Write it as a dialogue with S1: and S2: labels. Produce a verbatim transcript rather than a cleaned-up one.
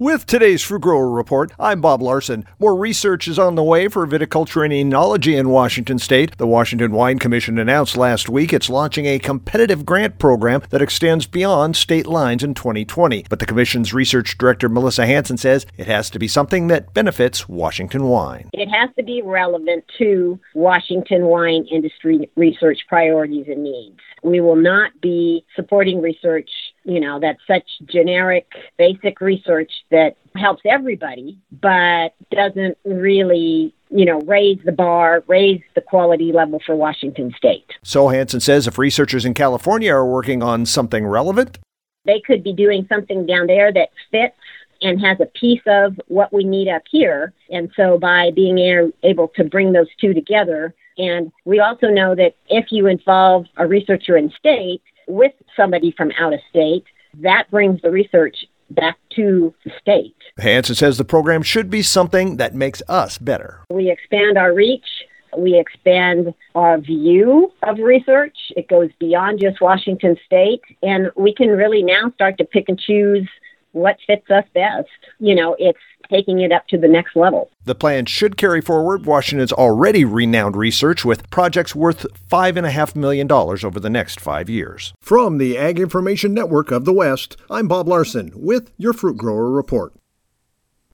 S1: With today's Fruit Grower Report, I'm Bob Larson. More research is on the way for viticulture and enology in Washington State. The Washington Wine Commission announced last week it's launching a competitive grant program that extends beyond state lines in twenty twenty. But the Commission's research director, Melissa Hansen, says it has to be something that benefits Washington wine.
S2: It has to be relevant to Washington wine industry research priorities and needs. We will not be supporting research, you know, that's such generic, basic research that helps everybody, but doesn't really, you know, raise the bar, raise the quality level for Washington State.
S1: So Hansen says if researchers in California are working on something relevant,
S2: they could be doing something down there that fits and has a piece of what we need up here. And so by being a- able to bring those two together, and we also know that if you involve a researcher in state with somebody from out of state, that brings the research back to the state.
S1: Hansen says the program should be something that makes us better.
S2: We expand our reach. We expand our view of research. It goes beyond just Washington State, and we can really now start to pick and choose what fits us best. You know, it's taking it up to the next level.
S1: The plan should carry forward Washington's already renowned research with projects worth five point five million dollars over the next five years. From the Ag Information Network of the West, I'm Bob Larson with your Fruit Grower Report.